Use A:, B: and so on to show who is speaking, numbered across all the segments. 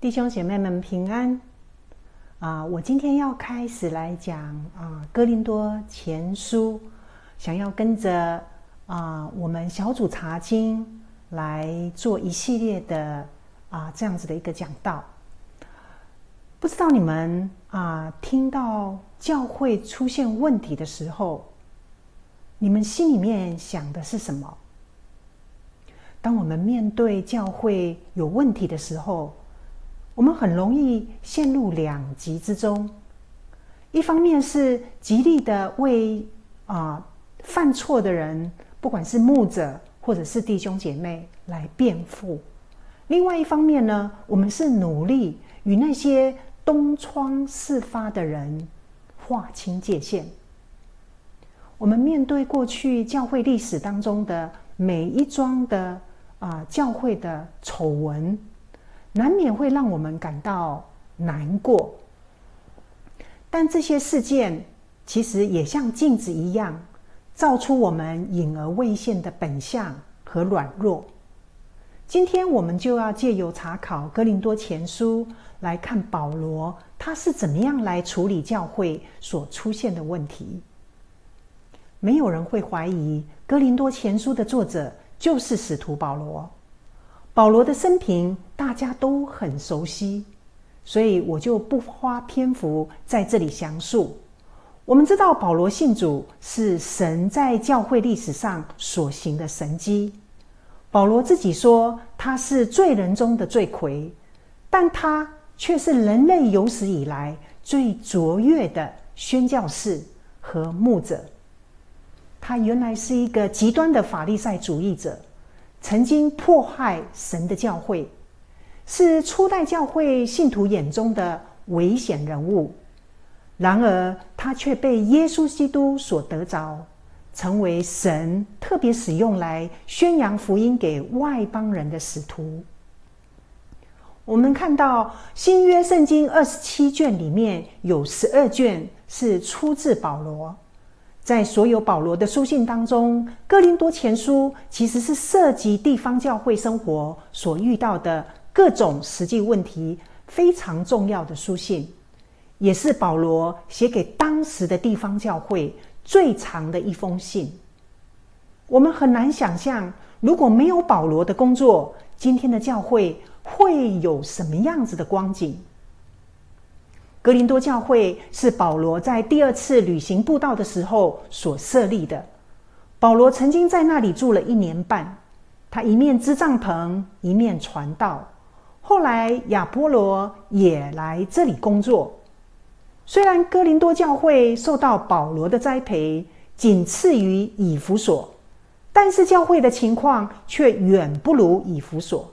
A: 弟兄姐妹们平安我今天要开始来讲哥林多前书，想要跟着我们小组查经来做一系列的这样子的一个讲道。不知道你们听到教会出现问题的时候，你们心里面想的是什么？当我们面对教会有问题的时候，我们很容易陷入两极之中。一方面是极力的为犯错的人，不管是牧者或者是弟兄姐妹来辩护；另外一方面呢，我们是努力与那些东窗事发的人划清界限。我们面对过去教会历史当中的每一桩的教会的丑闻，难免会让我们感到难过。但这些事件其实也像镜子一样，照出我们隐而未现的本相和软弱。今天我们就要借由查考哥林多前书来看保罗他是怎么样来处理教会所出现的问题。没有人会怀疑哥林多前书的作者就是使徒保罗。保罗的生平大家都很熟悉，所以我就不花篇幅在这里详述。我们知道保罗信主是神在教会历史上所行的神迹。保罗自己说他是罪人中的罪魁，但他却是人类有史以来最卓越的宣教士和牧者。他原来是一个极端的法利赛主义者，曾经迫害神的教会，是初代教会信徒眼中的危险人物。然而他却被耶稣基督所得着，成为神特别使用来宣扬福音给外邦人的使徒。我们看到新约圣经27卷里面有12卷是出自保罗。在所有保罗的书信当中，哥林多前书其实是涉及地方教会生活所遇到的各种实际问题非常重要的书信，也是保罗写给当时的地方教会最长的一封信。我们很难想象，如果没有保罗的工作，今天的教会会有什么样子的光景。哥林多教会是保罗在第二次旅行布道的时候所设立的。保罗曾经在那里住了1年半，他一面支帐篷，一面传道。后来亚波罗也来这里工作。虽然哥林多教会受到保罗的栽培，仅次于以弗所，但是教会的情况却远不如以弗所。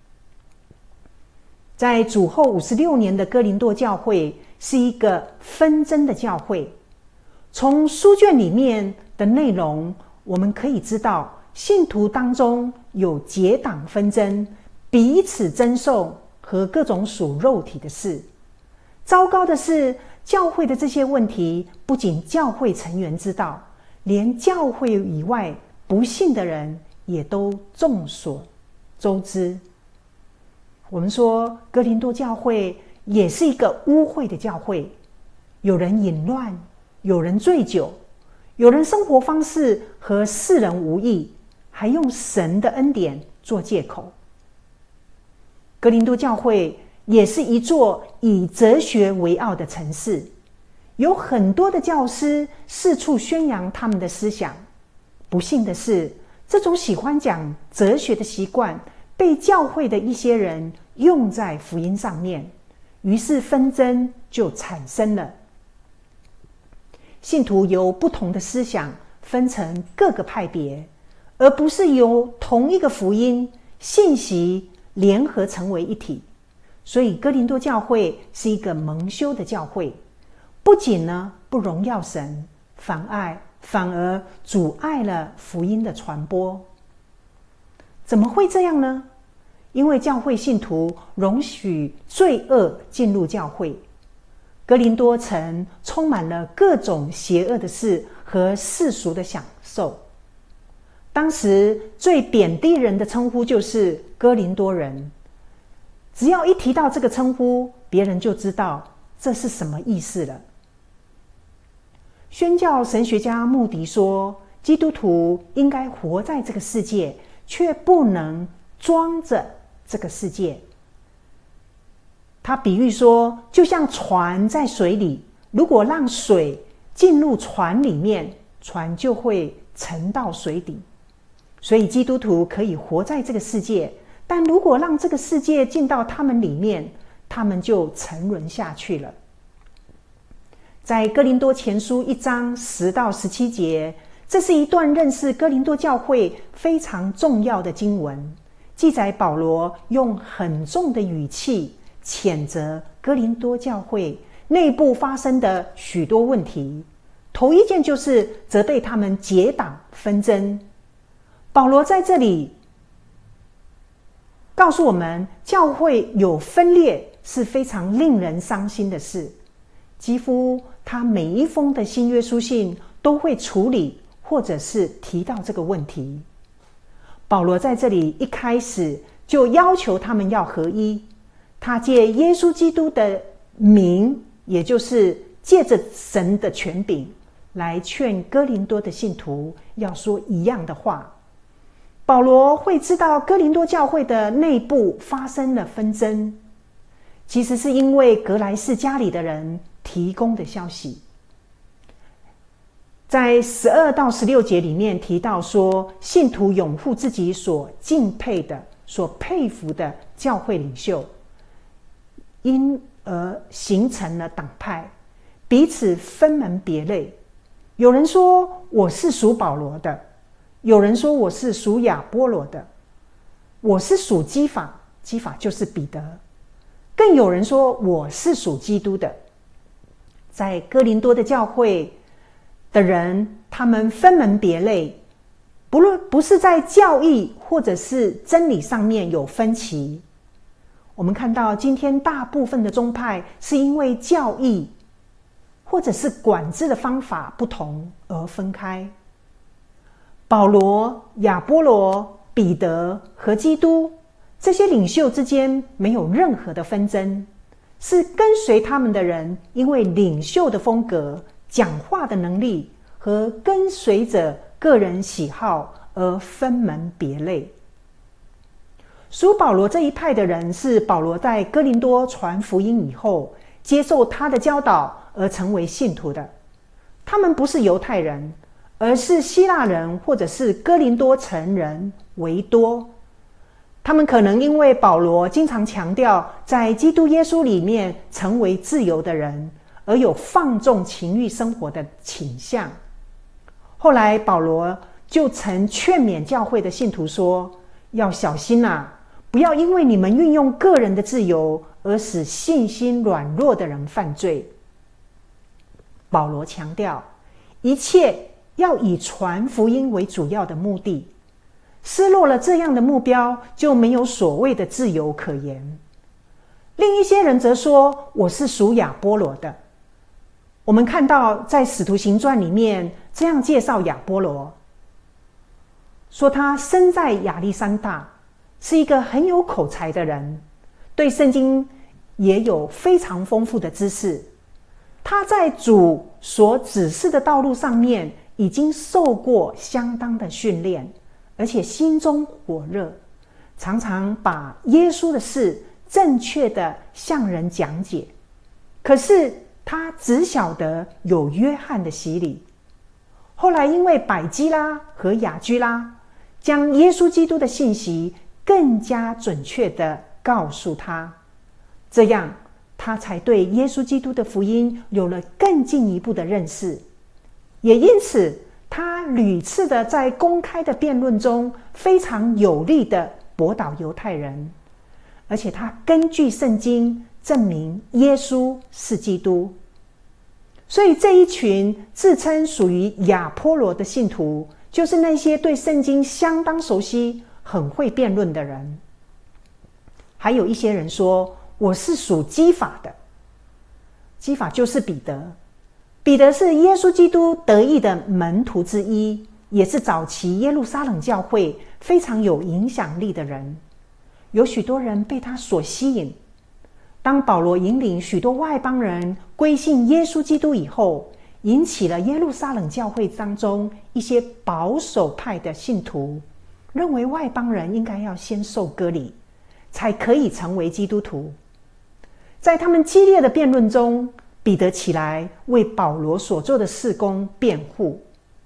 A: 在主后56年的哥林多教会是一个纷争的教会。从书卷里面的内容，我们可以知道信徒当中有结党纷争，彼此争讼和各种属肉体的事。糟糕的是，教会的这些问题不仅教会成员知道，连教会以外不信的人也都众所周知。我们说哥林多教会也是一个污秽的教会，有人淫乱，有人醉酒，有人生活方式和世人无异，还用神的恩典做借口。哥林多教会也是一座以哲学为傲的城市，有很多的教师四处宣扬他们的思想。不幸的是，这种喜欢讲哲学的习惯被教会的一些人用在福音上面，于是纷争就产生了。信徒由不同的思想分成各个派别，而不是由同一个福音信息联合成为一体。所以哥林多教会是一个蒙羞的教会，不仅不荣耀神，反而阻碍了福音的传播。怎么会这样呢？因为教会信徒容许罪恶进入教会。哥林多城充满了各种邪恶的事和世俗的享受。当时最贬低人的称呼就是哥林多人。 只要一提到这个称呼，别人就知道这是什么意思了。宣教神学家穆迪说，基督徒应该活在这个世界，却不能装着这个世界。他比喻说，就像船在水里，如果让水进入船里面，船就会沉到水底。所以基督徒可以活在这个世界，但如果让这个世界进到他们里面，他们就沉沦下去了。在哥林多前书1章10到17节，这是一段认识哥林多教会非常重要的经文，记载保罗用很重的语气谴责哥林多教会内部发生的许多问题。头一件就是责备他们结党纷争。保罗在这里告诉我们，教会有分裂是非常令人伤心的事。几乎他每一封的新约书信都会处理或者是提到这个问题。保罗在这里一开始就要求他们要合一，他借耶稣基督的名，也就是借着神的权柄，来劝哥林多的信徒要说一样的话。保罗会知道哥林多教会的内部发生了纷争，其实是因为格莱士家里的人提供的消息。在12到16节里面提到说，信徒拥护自己所敬佩的、所佩服的教会领袖，因而形成了党派，彼此分门别类。有人说我是属保罗的，有人说我是属亚波罗的，我是属基法，基法就是彼得，更有人说我是属基督的。在哥林多的教会的人，他们分门别类，不是在教义或者是真理上面有分歧。我们看到今天大部分的宗派是因为教义或者是管制的方法不同而分开。保罗、亚波罗、彼得和基督这些领袖之间没有任何的纷争，是跟随他们的人因为领袖的风格、讲话的能力和跟随者个人喜好而分门别类。属保罗这一派的人是保罗在哥林多传福音以后接受他的教导而成为信徒的。他们不是犹太人，而是希腊人或者是哥林多城人为多。他们可能因为保罗经常强调在基督耶稣里面成为自由的人，而有放纵情欲生活的倾向。后来保罗就曾劝勉教会的信徒说，要小心啊，不要因为你们运用个人的自由而使信心软弱的人犯罪。保罗强调，一切要以传福音为主要的目的，失落了这样的目标，就没有所谓的自由可言。另一些人则说，我是属亚波罗的。我们看到在使徒行传里面这样介绍亚波罗，说他生在亚历山大，是一个很有口才的人，对圣经也有非常丰富的知识。他在主所指示的道路上面已经受过相当的训练，而且心中火热，常常把耶稣的事正确的向人讲解。可是他只晓得有约翰的洗礼。后来因为百基拉和雅居拉将耶稣基督的信息更加准确的告诉他，这样他才对耶稣基督的福音有了更进一步的认识。也因此他屡次的在公开的辩论中非常有力的驳倒犹太人，而且他根据圣经证明耶稣是基督。所以这一群自称属于亚波罗的信徒，就是那些对圣经相当熟悉、很会辩论的人。还有一些人说，我是属基法的。基法就是彼得。彼得是耶稣基督得意的门徒之一，也是早期耶路撒冷教会非常有影响力的人。 有许多人被他所吸引。当保罗引领许多外邦人归信耶稣基督以后，引起了耶路撒冷教会当中一些保守派的信徒，认为外邦人应该要先受割礼，才可以成为基督徒。在他们激烈的辩论中，彼得起来为保罗所做的事工辩护。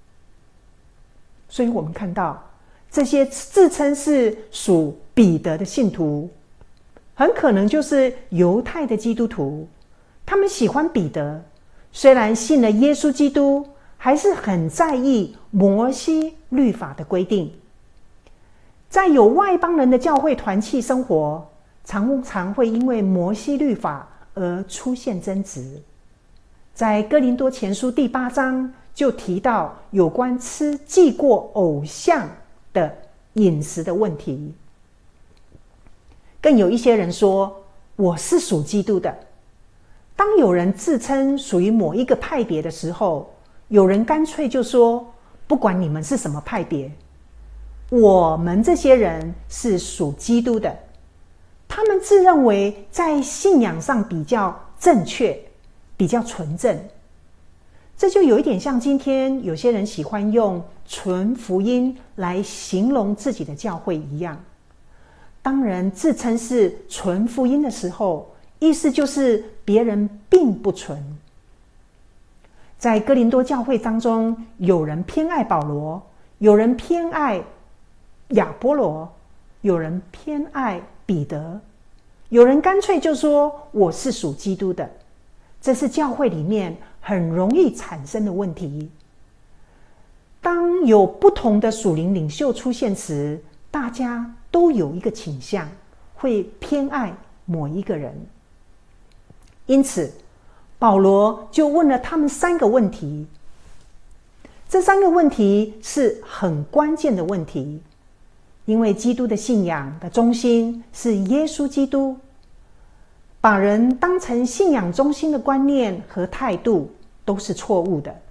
A: 所以我们看到这些自称是属彼得的信徒，很可能就是犹太的基督徒。他们喜欢彼得，虽然信了耶稣基督，还是很在意摩西律法的规定。在有外邦人的教会团契生活，常常会因为摩西律法而出现争执。在哥林多前书第8章就提到有关吃祭过偶像的饮食的问题。更有一些人说，我是属基督的。当有人自称属于某一个派别的时候，有人干脆就说，不管你们是什么派别，我们这些人是属基督的。他们自认为在信仰上比较正确，比较纯正。这就有一点像今天有些人喜欢用纯福音来形容自己的教会一样。当人自称是纯福音的时候，意思就是别人并不纯。在哥林多教会当中，有人偏爱保罗，有人偏爱亚波罗，有人偏爱彼得，有人干脆就说我是属基督的。这是教会里面很容易产生的问题。当有不同的属灵领袖出现时，大家都有一个倾向，会偏爱某一个人。因此保罗就问了他们3个问题。这3个问题是很关键的问题，因为基督的信仰的中心是耶稣基督。把人当成信仰中心的观念和态度都是错误的。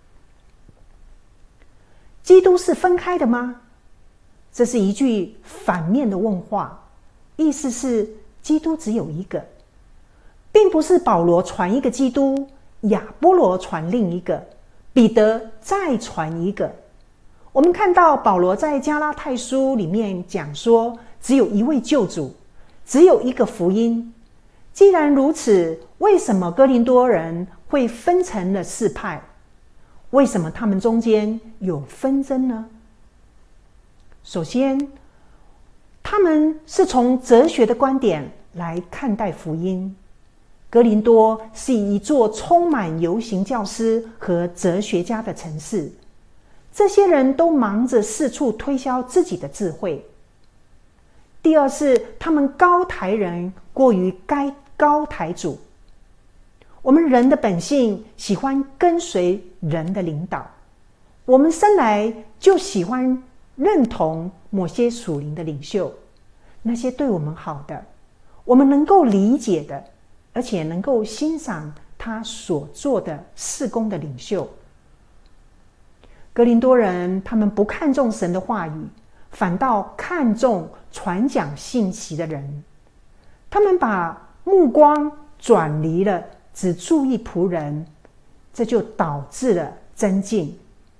A: 基督是分开的吗？这是一句反面的问话，意思是基督只有一个，并不是保罗传一个基督，亚波罗传另一个，彼得再传一个。我们看到保罗在加拉太书里面讲说，只有一位救主，只有一个福音。既然如此，为什么哥林多人会分成了4派？为什么他们中间有纷争呢？首先，他们是从哲学的观点来看待福音。哥林多是一座充满游行教师和哲学家的城市，这些人都忙着四处推销自己的智慧。第二是他们高抬人过于高抬主。我们人的本性喜欢跟随人的领导，我们生来就喜欢认同某些属灵的领袖，那些对我们好的，我们能够理解的，而且能够欣赏他所做的事工的领袖。哥林多人他们不看重神的话语，反倒看重传讲信息的人。他们把目光转离了，只注意仆人，这就导致了争竞。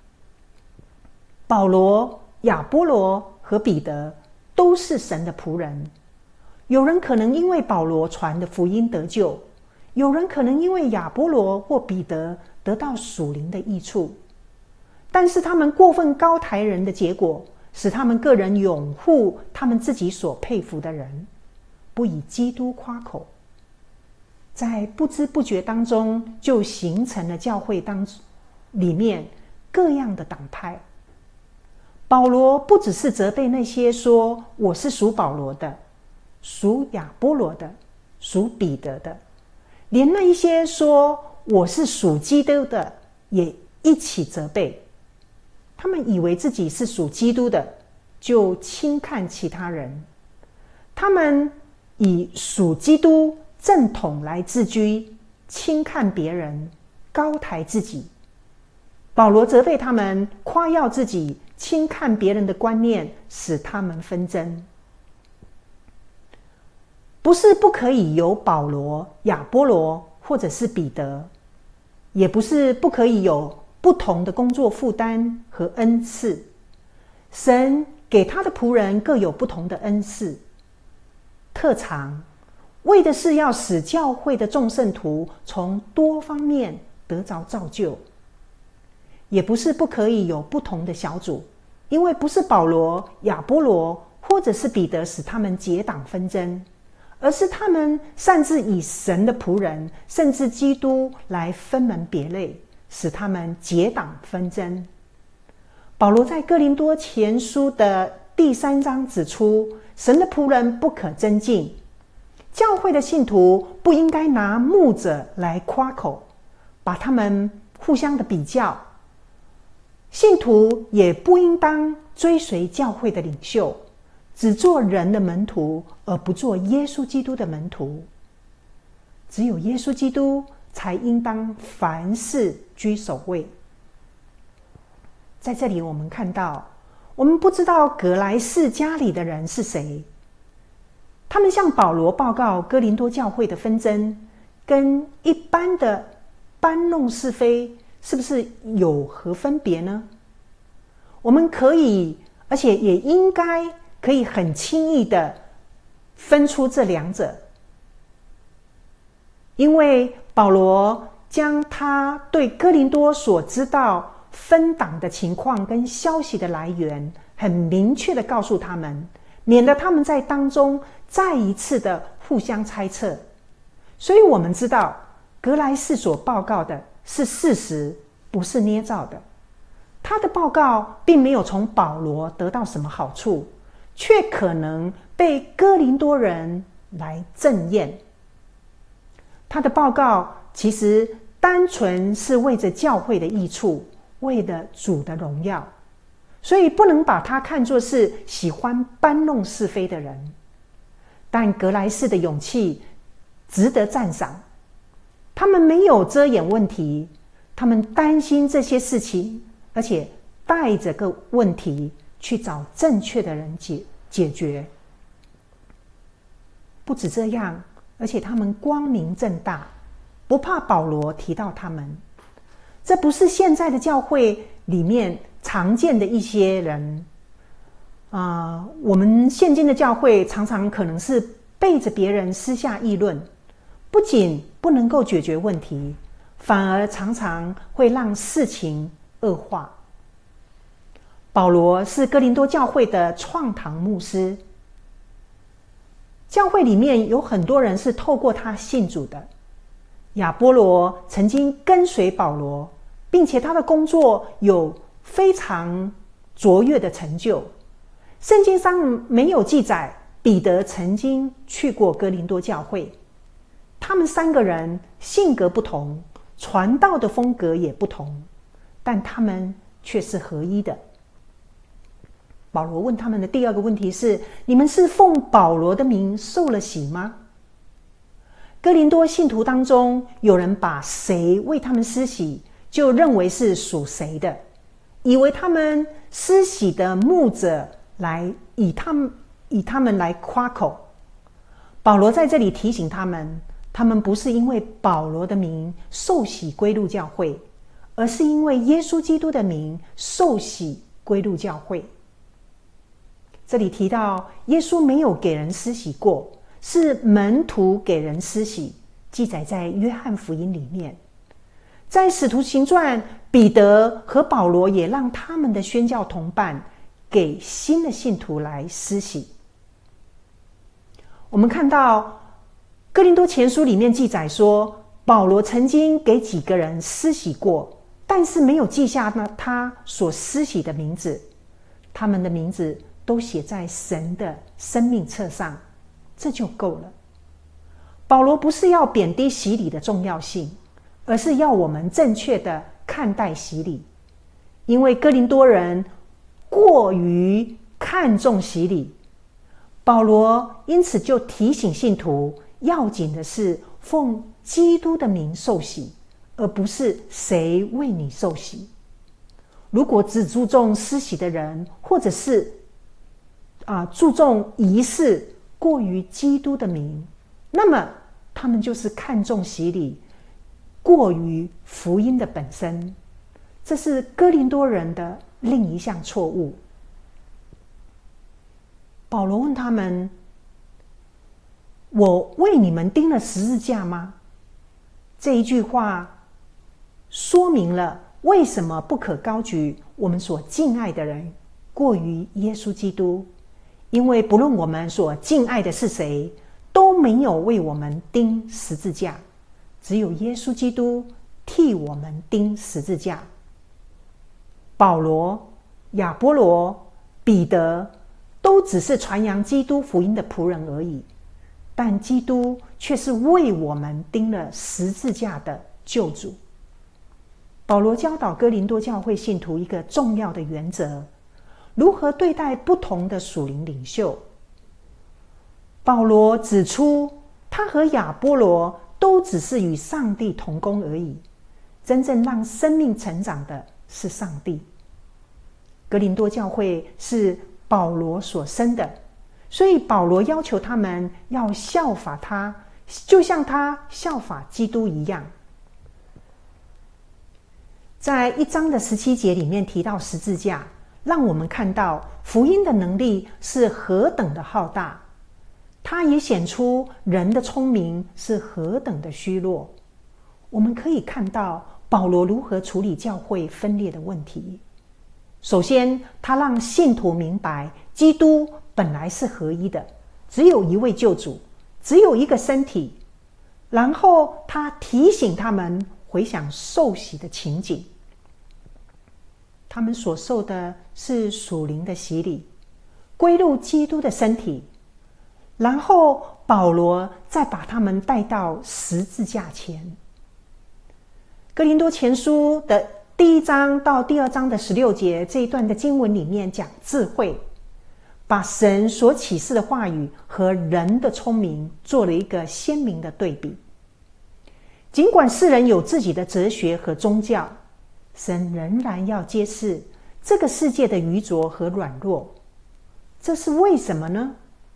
A: 保罗、亚波罗和彼得都是神的仆人。有人可能因为保罗传的福音得救，有人可能因为亚波罗或彼得得到属灵的益处。但是他们过分高抬人的结果，使他们个人拥护他们自己所佩服的人，不以基督夸口。在不知不觉当中，就形成了教会里面各样的党派。保罗不只是责备那些说我是属保罗的、属亚波罗的、属彼得的，连那一些说我是属基督的也一起责备。他们以为自己是属基督的，就轻看其他人。他们以属基督正统来自居，轻看别人，高抬自己。保罗责备他们夸耀自己，轻看别人的观念，使他们纷争。 不是不可以有保罗、亚波罗或者是彼得，也不是不可以有不同的工作负担和恩赐。神给他的仆人各有不同的恩赐、特长，为的是要使教会的众圣徒从多方面得着造就。也不是不可以有不同的小组，因为不是保罗、亚波罗或者是彼得使他们结党纷争，而是他们擅自以神的仆人，甚至基督来分门别类，使他们结党纷争。保罗在哥林多前书的第3章指出，神的仆人不可争竞，教会的信徒不应该拿牧者来夸口，把他们互相的比较。信徒也不应当追随教会的领袖，只做人的门徒，而不做耶稣基督的门徒。只有耶稣基督才应当凡事居首位。在这里我们看到，我们不知道革来氏家里的人是谁，他们向保罗报告哥林多教会的纷争，跟一般的搬弄是非是不是有何分别呢？我们可以，而且也应该可以很轻易的分出这两者，因为保罗将他对哥林多所知道分党的情况跟消息的来源很明确的告诉他们，免得他们在当中再一次的互相猜测。所以我们知道革来氏所报告的是事实，不是捏造的。他的报告并没有从保罗得到什么好处，却可能被哥林多人来正验。他的报告其实单纯是为着教会的益处，为了主的荣耀，所以不能把他看作是喜欢搬弄是非的人。但革来氏的勇气值得赞赏，他们没有遮掩问题，他们担心这些事情，而且带着个问题去找正确的人解决。不止这样，而且他们光明正大，不怕保罗提到他们。这不是现在的教会里面常见的一些人。我们现今的教会常常可能是背着别人私下议论，不仅不能够解决问题，反而常常会让事情恶化。保罗是哥林多教会的创堂牧师，教会里面有很多人是透过他信主的。亚波罗曾经跟随保罗，并且他的工作有非常卓越的成就。圣经上没有记载彼得曾经去过哥林多教会。他们3个人性格不同，传道的风格也不同，但他们却是合一的。保罗问他们的第2个问题是：你们是奉保罗的名受了洗吗？哥林多信徒当中，有人把谁为他们施洗，就认为是属谁的，以为他们施洗的牧者来以他们来夸口。保罗在这里提醒他们，他们不是因为保罗的名受洗归入教会，而是因为耶稣基督的名受洗归入教会。这里提到耶稣没有给人施洗过，是门徒给人施洗，记载在约翰福音里面。在使徒行传，彼得和保罗也让他们的宣教同伴给新的信徒来施洗。我们看到哥林多前书里面记载说，保罗曾经给几个人施洗过，但是没有记下他所施洗的名字，他们的名字都写在神的生命册上，这就够了。保罗不是要贬低洗礼的重要性，而是要我们正确的看待洗礼。因为哥林多人过于看重洗礼，保罗因此就提醒信徒，要紧的是奉基督的名受洗，而不是谁为你受洗。如果只注重施洗的人，或者是注重仪式过于基督的名， 那么他们就是看重洗礼，过于福音的本身。这是哥林多人的另一项错误。保罗问他们：我为你们钉了十字架吗？这一句话说明了为什么不可高举我们所敬爱的人过于耶稣基督，因为不论我们所敬爱的是谁，都没有为我们钉十字架，只有耶稣基督替我们钉十字架。保罗、亚波罗、彼得都只是传扬基督福音的仆人而已，但基督却是为我们钉了十字架的救主。保罗教导哥林多教会信徒一个重要的原则：如何对待不同的属灵领袖。保罗指出，他和亚波罗都只是与上帝同工而已，真正让生命成长的是上帝。哥林多教会是保罗所生的，所以保罗要求他们要效法他，就像他效法基督一样。在1章的17节里面提到十字架，让我们看到福音的能力是何等的浩大，它也显出人的聪明是何等的虚弱。我们可以看到保罗如何处理教会分裂的问题。首先，他让信徒明白基督本来是合一的，只有一位救主，只有一个身体。然后他提醒他们回想受洗的情景，他们所受的是属灵的洗礼，归入基督的身体。然后保罗再把他们带到十字架前。哥林多前书的第1章到第2章的16节这一段的经文里面讲智慧，把神所启示的话语和人的聪明做了一个鲜明的对比。尽管世人有自己的哲学和宗教，神仍然要揭示这个世界的愚拙和软弱。这是为什么呢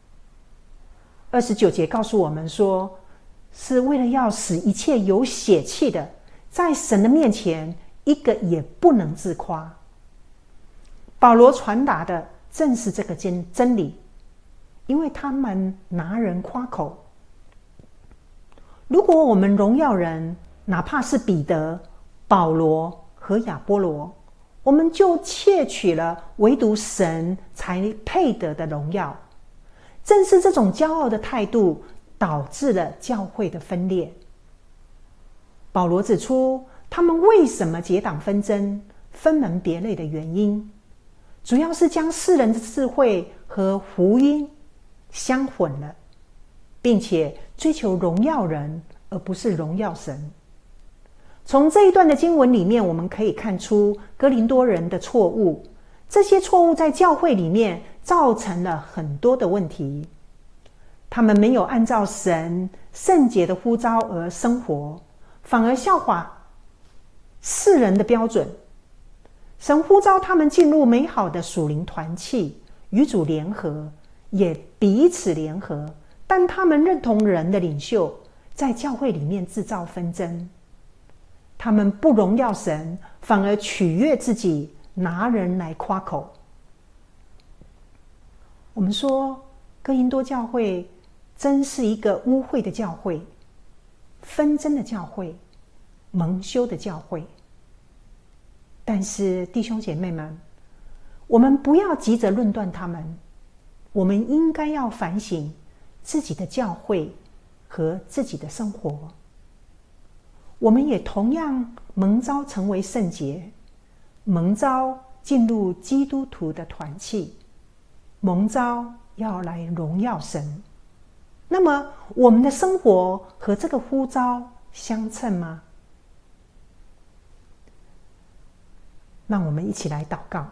A: ？29节告诉我们说，是为了要使一切有血气的在神的面前一个也不能自夸。保罗传达的正是这个真理，因为他们拿人夸口。如果我们荣耀人，哪怕是彼得、保罗和亚波罗，我们就窃取了唯独神才配得的荣耀。正是这种骄傲的态度导致了教会的分裂。保罗指出他们为什么结党纷争、分门别类的原因，主要是将世人的智慧和福音相混了，并且追求荣耀人而不是荣耀神。从这一段的经文里面，我们可以看出哥林多人的错误，这些错误在教会里面造成了很多的问题。他们没有按照神圣洁的呼召而生活，反而效法世人的标准。神呼召他们进入美好的属灵团契，与主联合，也彼此联合，但他们认同人的领袖，在教会里面制造纷争。他们不荣耀神，反而取悦自己，拿人来夸口。我们说哥林多教会真是一个污秽的教会，纷争的教会，蒙羞的教会。但是弟兄姐妹们，我们不要急着论断他们，我们应该要反省自己的教会和自己的生活。我们也同样蒙召成为圣洁，蒙召进入基督徒的团契，蒙召要来荣耀神。那么我们的生活和这个呼召相称吗？让我们一起来祷告。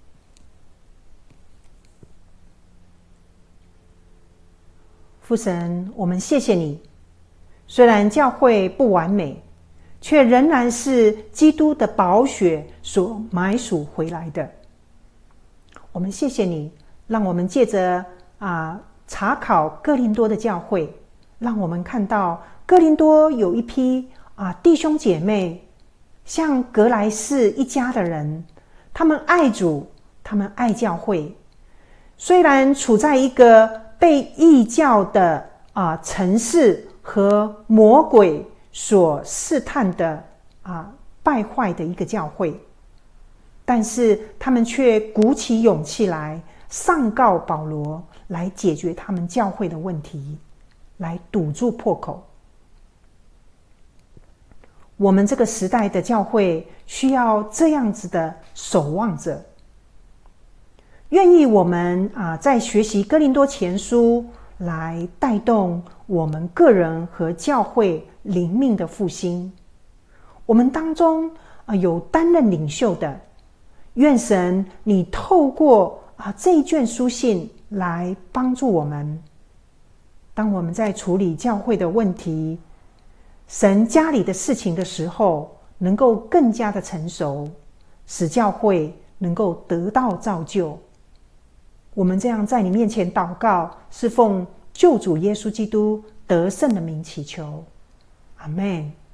A: 父神，我们谢谢你，虽然教会不完美，却仍然是基督的宝血所买赎回来的。我们谢谢你，让我们借着查考哥林多的教会， 让我们看到哥林多有一批弟兄姐妹，像格莱士一家的人，他们爱主，他们爱教会。虽然处在一个被异教的城市和魔鬼所试探的败坏的一个教会，但是他们却鼓起勇气来上告保罗，来解决他们教会的问题，来堵住破口。我们这个时代的教会需要这样子的守望者，愿意我们在学习哥林多前书，来带动我们个人和教会灵命的复兴。我们当中有担任领袖的，愿神你透过这一卷书信来帮助我们。当我们在处理教会的问题，神家里的事情的时候，能够更加的成熟，使教会能够得到造就。我们这样在你面前祷告，是奉救主耶稣基督得胜的名祈求，阿们。